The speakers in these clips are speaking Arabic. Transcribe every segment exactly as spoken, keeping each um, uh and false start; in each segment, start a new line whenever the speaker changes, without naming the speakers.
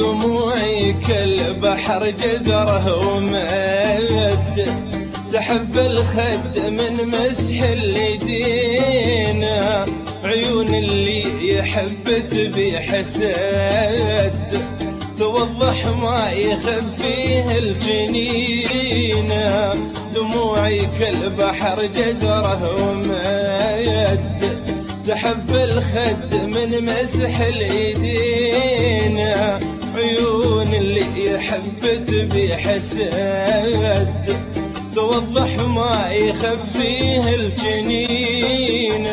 دموعي كالبحر جزره ومد، تحف الخد من مسح اليدين، عيون اللي يحب تبي حسد، توضح ما يخفيه الجنين. دموعي كالبحر جزره ومد، تحف الخد من مسح اليدين، عيون اللي يحب تبي حسد، توضح ما يخفيه الجنين.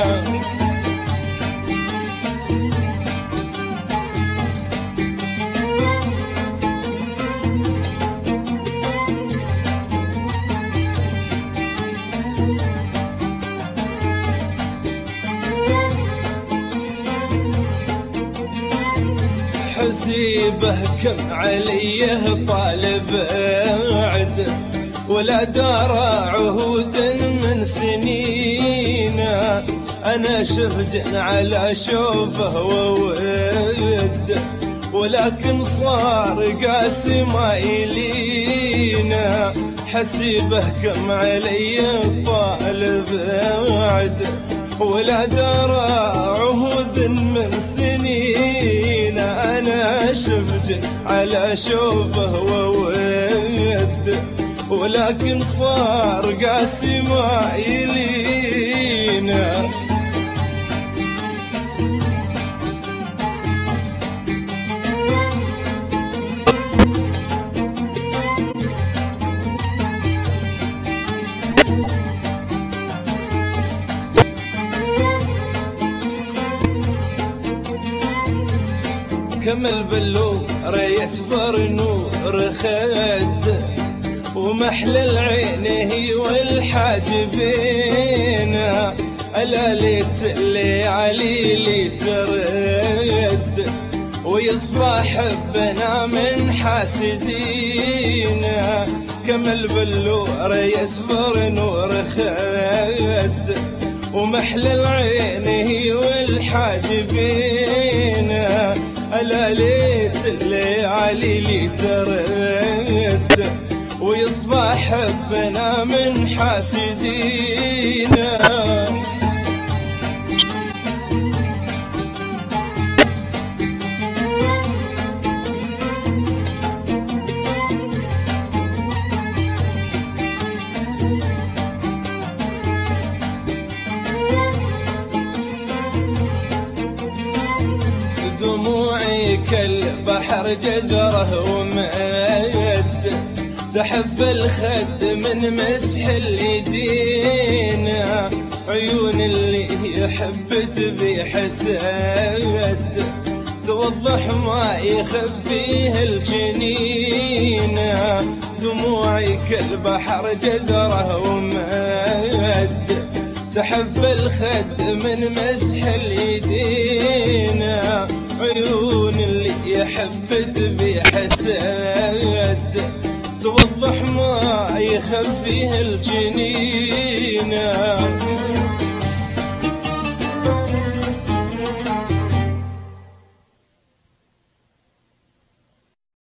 حسيبه كم عليه طالب عد، ولا دار عهود من سنين، أنا شفج على شوفه وود، ولكن صار قاسي ما يلينا. حسيبه كم علي طالب عد، ولا دار عهود من سنين، أنا شفج على شوفه وود، ولكن صار قاسي ما يلينا. كمل باللور يسفر نور خد، ومحل العين هي والحاجبين، ألا ليت اللي علي لي ترد، ويصفى حبنا من حاسدين. كمل باللور يسفر نور خد، ومحل العين هي والحاجبين، ألا ليت اللي علي لي ترد، ويصفى حبنا من حاسدينا. دموعي كالبحر جزره ومد، تحف الخد من مسح اليدين، عيون اللي يحب تبي حسد، توضح ما يخفيه الجنين. دموعي كالبحر جزره ومد، تحف الخد من مسح اليدين، عيون اللي يحب تبي حسد، توضح ما يخفيه الجنين.